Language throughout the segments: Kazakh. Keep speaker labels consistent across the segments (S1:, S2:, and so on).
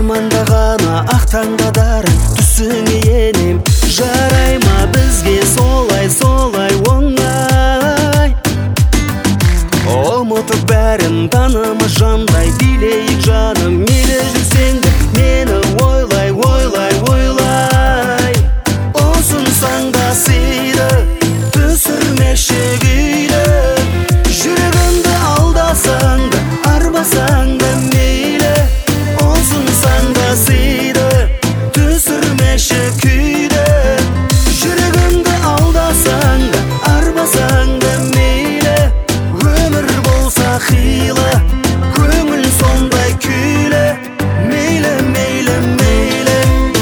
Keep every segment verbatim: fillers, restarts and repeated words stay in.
S1: арманда гана ак таңдадар түсіңе енем. Жарай ма бізге солай солай оңай? Ұмытып бәрін таныма жандай билейік жаным. Мейлі жүрсең де мені ойлай ойлай ойлай. Осынсаң да сыйды түсірмеші күйді. Жүрегімді алдасаң да арбасаң да мейлі. Осынсаң да сыйды түсірмеші күйді. Жүрегімді алдасаң да арбасаң да мейлі. Өмір болса қилы, көңіл сондай күйлі. Мейлі, мейлі, мейлі.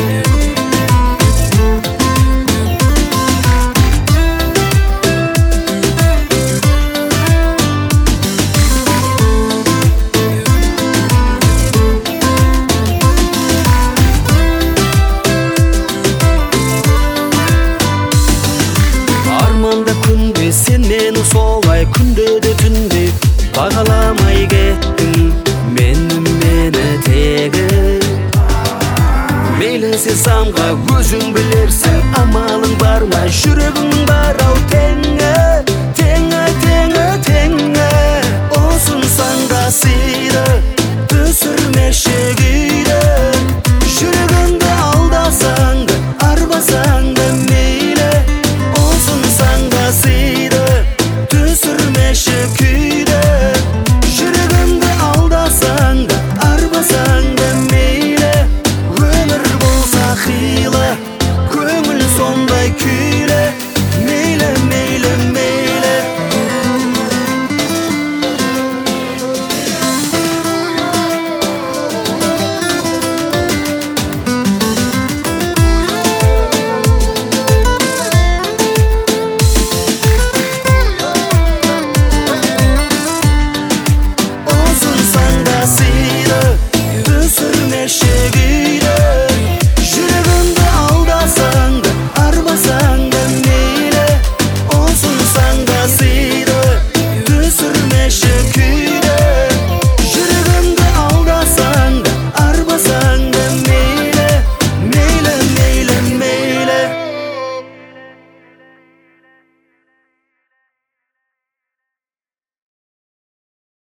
S1: Арманда күнде сен мені солай, күнде де түнде бағаламай кеттің мені мені тегі. Мейлі сен самға өзің білерсің, амалың бар ма, жүрегің бар ау теңі, теңі, теңі, теңі. Осынсаң да сыйды түсірмеші күйді. Жүрегіңді алдасаң да арбасаң да мейлі. Осынсаң да сыйды түсірмеші күйді.